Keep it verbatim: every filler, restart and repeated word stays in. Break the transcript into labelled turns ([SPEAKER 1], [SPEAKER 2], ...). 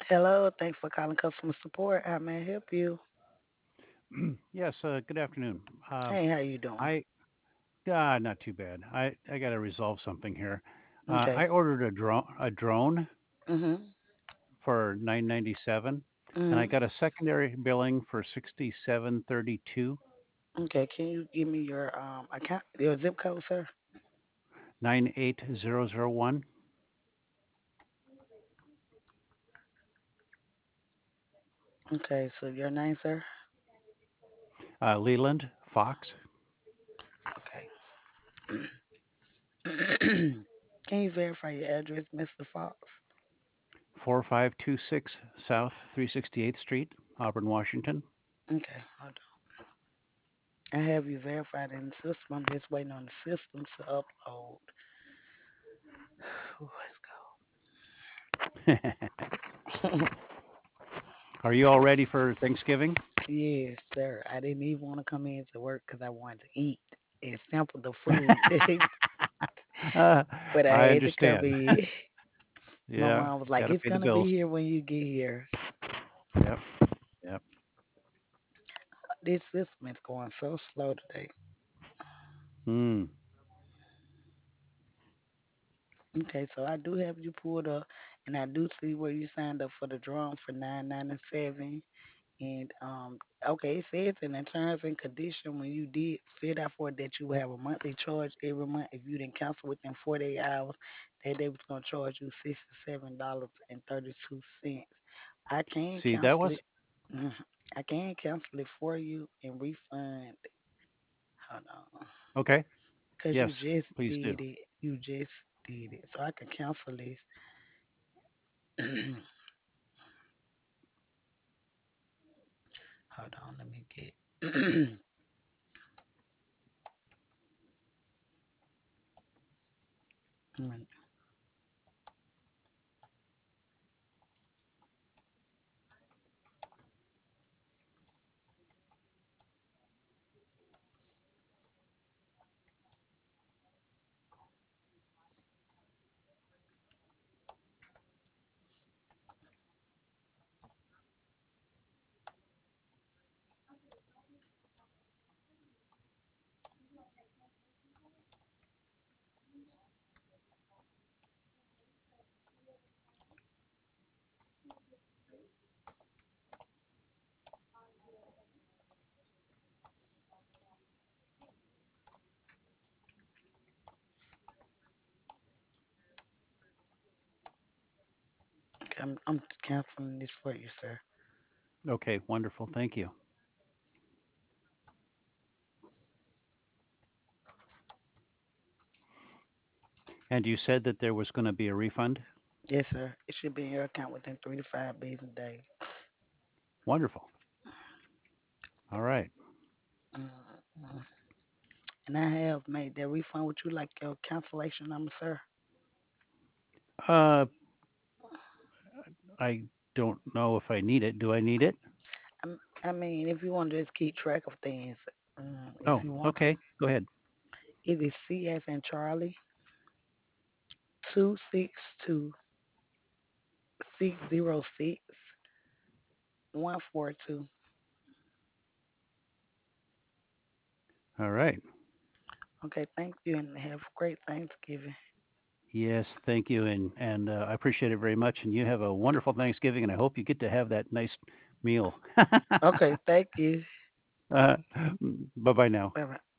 [SPEAKER 1] Hello, thanks for calling customer support. How may I help you?
[SPEAKER 2] Yes, uh, good afternoon. Um,
[SPEAKER 1] Hey, how you doing?
[SPEAKER 2] I ah, not too bad. I I got to resolve something here. Uh,
[SPEAKER 1] Okay.
[SPEAKER 2] I ordered a drone a drone
[SPEAKER 1] Mhm.
[SPEAKER 2] for nine ninety seven, and I
[SPEAKER 1] Mhm.
[SPEAKER 2] got a secondary billing for sixty seven thirty two
[SPEAKER 1] Okay. Can you give me your um account, your zip code, sir?
[SPEAKER 2] nine eight zero zero one.
[SPEAKER 1] Okay. So your name, sir?
[SPEAKER 2] Uh, Leland Fox,
[SPEAKER 1] Okay. Can you verify your address, mister Fox?
[SPEAKER 2] four five two six South three sixty eighth Street, Auburn, Washington.
[SPEAKER 1] Okay. Hold on. I have you verified in the system. I'm just waiting on the system to upload. Ooh, let's go.
[SPEAKER 2] Are you all ready for Thanksgiving?
[SPEAKER 1] Yes, sir. I didn't even want to come in to work because I wanted to eat and sample the food.
[SPEAKER 2] uh,
[SPEAKER 1] But I
[SPEAKER 2] I
[SPEAKER 1] had to come
[SPEAKER 2] understand.
[SPEAKER 1] in. My
[SPEAKER 2] Yeah,
[SPEAKER 1] mom was
[SPEAKER 2] got
[SPEAKER 1] like,
[SPEAKER 2] to
[SPEAKER 1] "It's
[SPEAKER 2] pay the
[SPEAKER 1] gonna be
[SPEAKER 2] bills.
[SPEAKER 1] here when you get here."
[SPEAKER 2] Yep, yep.
[SPEAKER 1] This system is going so slow today.
[SPEAKER 2] Hmm.
[SPEAKER 1] Okay, so I do have you pulled up, and I do see where you signed up for the drum for nine ninety seven. And um, okay, it says in the terms and condition when you did fill out for it that you will have a monthly charge every month if you didn't cancel within forty-eight hours. That they was gonna charge you sixty-seven dollars and thirty-two cents. I can
[SPEAKER 2] See, that
[SPEAKER 1] cancel
[SPEAKER 2] was
[SPEAKER 1] it. Mhm. I can cancel it for you and refund. Hold on.
[SPEAKER 2] okay.
[SPEAKER 1] Because you
[SPEAKER 2] Yes,
[SPEAKER 1] just
[SPEAKER 2] please do.
[SPEAKER 1] did it. You just did it. So I can cancel this. Hold on, let me get. Mm, okay, I'm, I'm canceling this for you, sir.
[SPEAKER 2] Okay, wonderful. Thank you. And you said that there was going to be a refund?
[SPEAKER 1] Yes, sir. It should be in your account within three to five business days.
[SPEAKER 2] Wonderful. All right.
[SPEAKER 1] Mm-hmm. And I have made that refund. Would you like your cancellation number, sir?
[SPEAKER 2] Uh, I don't know if I need it. Do I need it?
[SPEAKER 1] I'm, I mean, if you want to just keep track of things, um, if
[SPEAKER 2] Oh,
[SPEAKER 1] you want to,
[SPEAKER 2] okay. Go ahead.
[SPEAKER 1] it is C as in Charlie two six two six zero six one four two.
[SPEAKER 2] All right.
[SPEAKER 1] Okay, thank you, and have a great Thanksgiving.
[SPEAKER 2] Yes, thank you, and and uh, I appreciate it very much. And you have a wonderful Thanksgiving, and I hope you get to have that nice meal.
[SPEAKER 1] Okay, thank you.
[SPEAKER 2] uh, bye bye now.
[SPEAKER 1] Bye bye.